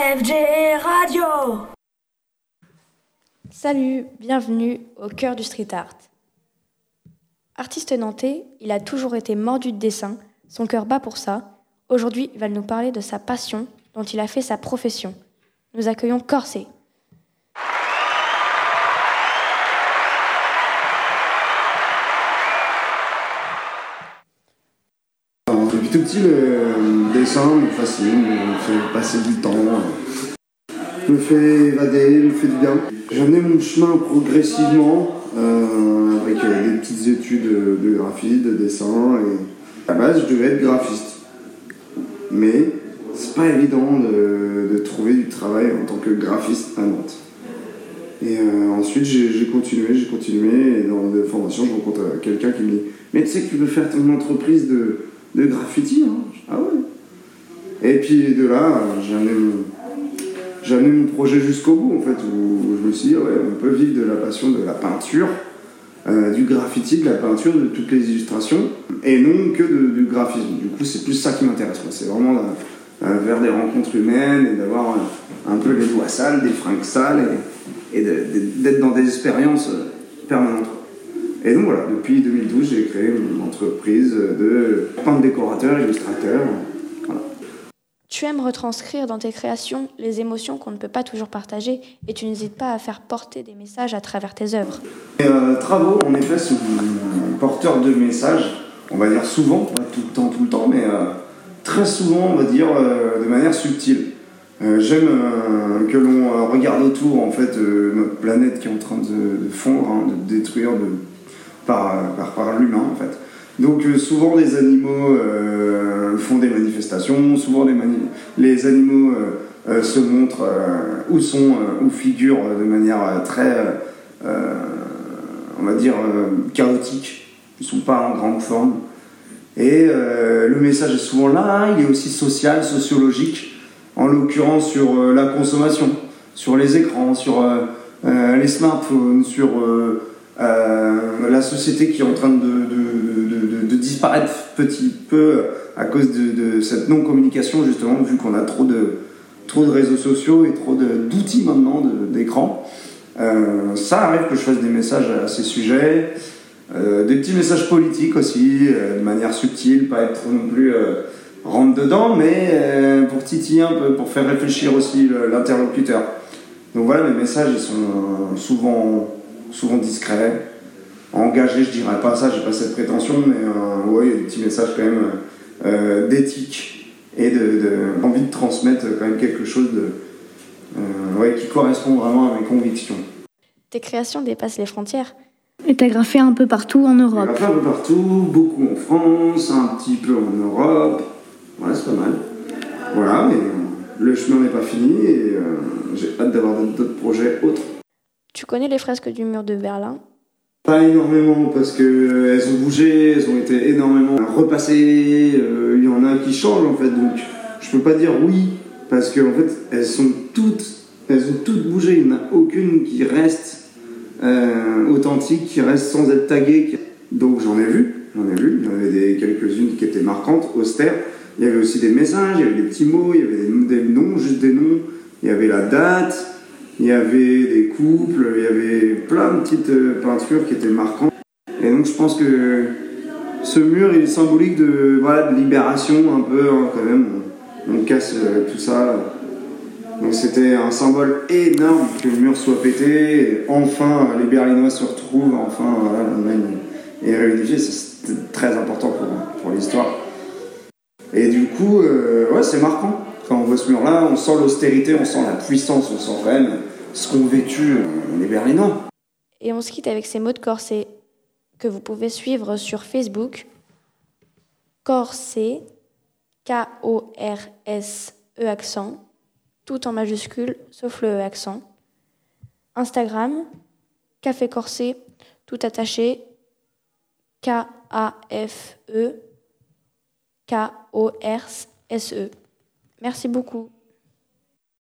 FG Radio. Salut, bienvenue au cœur du street art. Artiste nantais, il a toujours été mordu de dessin, son cœur bat pour ça. Aujourd'hui, il va nous parler de sa passion, dont il a fait sa profession. Nous accueillons Corset. Depuis tout petit, le dessin me fascine, me fait passer du temps, me fait évader, me fait du bien. J'en ai mon chemin progressivement, avec des petites études de graphie, de dessin, et à la base je devais être graphiste. Mais c'est pas évident de trouver du travail en tant que graphiste à Nantes. Et ensuite j'ai continué, et dans des formations je rencontre quelqu'un qui me dit « Mais tu sais que tu veux faire ton entreprise de graffiti, hein ?» Ah ouais. Et puis de là, j'ai amené mon projet jusqu'au bout, en fait, où je me suis dit, ouais, on peut vivre de la passion de la peinture, du graffiti, de la peinture, de toutes les illustrations, et non que du graphisme. Du coup, c'est plus ça qui m'intéresse, moi. C'est vraiment vers des rencontres humaines, et d'avoir un peu les doigts sales, des fringues sales, et d'être dans des expériences permanentes. Et donc voilà, depuis 2012, j'ai créé une entreprise de peintre décorateur, illustrateur. Voilà. Tu aimes retranscrire dans tes créations les émotions qu'on ne peut pas toujours partager et tu n'hésites pas à faire porter des messages à travers tes œuvres. Mes travaux, en effet, sont porteurs de messages, on va dire souvent, pas tout le temps, mais très souvent, on va dire, de manière subtile. J'aime que l'on regarde autour, en fait, notre planète qui est en train de fondre, hein, de détruire par l'humain, en fait. Donc souvent les animaux font des manifestations, souvent les animaux se montrent ou figurent de manière très, on va dire, chaotique. Ils ne sont pas en grande forme. Et le message est souvent là, il est aussi social, sociologique, en l'occurrence sur la consommation, sur les écrans, sur les smartphones, sur la société qui est en train de disparaître petit peu à cause de cette non-communication, justement, vu qu'on a trop de réseaux sociaux et trop d'outils maintenant d'écran. Ça arrive que je fasse des messages à ces sujets, des petits messages politiques aussi, de manière subtile, pas être non plus rentre dedans, mais pour titiller un peu, pour faire réfléchir aussi l'interlocuteur. Donc voilà, mes messages ils sont souvent discrets, engagés, je dirais pas ça, j'ai pas cette prétention, mais ouais, il y a des petits messages quand même d'éthique et d'envie de transmettre quand même quelque chose qui correspond vraiment à mes convictions. Tes créations dépassent les frontières. Et t'as graffé un peu partout en Europe. J'ai graffé un peu partout, beaucoup en France, un petit peu en Europe. Ouais, c'est pas mal. Voilà, mais le chemin n'est pas fini et j'ai hâte d'avoir d'autres projets autres. Tu connais les fresques du mur de Berlin ? Pas énormément parce qu'elles ont bougé, elles ont été énormément repassées, il y en a qui changent en fait, donc je peux pas dire oui parce qu'en fait elles ont toutes bougé, il n'y en a aucune qui reste authentique, qui reste sans être taguée. Donc j'en ai vu, il y en avait quelques-unes qui étaient marquantes, austères. Il y avait aussi des messages, il y avait des petits mots, il y avait des noms, juste des noms, il y avait la date, il y avait des couples, il y avait plein de petites peintures qui étaient marquantes. Et donc je pense que ce mur il est symbolique de libération un peu, hein, quand même. On casse tout ça. Donc c'était un symbole énorme que le mur soit pété. Et enfin, les Berlinois se retrouvent, enfin, voilà, l'Allemagne est réunifiée. C'était très important pour l'histoire. Et du coup, ouais, c'est marquant. Quand on voit ce mur-là, on sent l'austérité, on sent la puissance, on sent quand même ce qu'ont vécu les Berlinois. Et on se quitte avec ces mots de Corset que vous pouvez suivre sur Facebook. Corset, K-O-R-S-E accent, tout en majuscule, sauf le E accent. Instagram, Café Corset, tout attaché, K-A-F-E, K-O-R-S-E. Merci beaucoup.